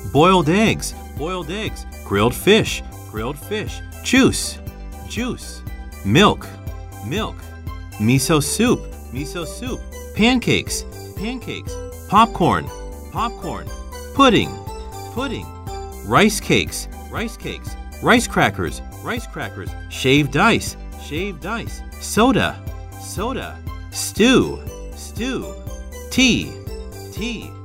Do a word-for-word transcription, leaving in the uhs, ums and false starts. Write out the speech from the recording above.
boiled eggs, boiled eggs, grilled fish, grilled fish, juice, juice, milk, milk, miso soup, miso soup, pancakes, pancakes, popcorn, popcorn, pudding, pudding, rice cakes, rice cakes, rice crackers, rice crackers, shaved ice, shaved ice, soda, soda, stew, stew, tea, tea,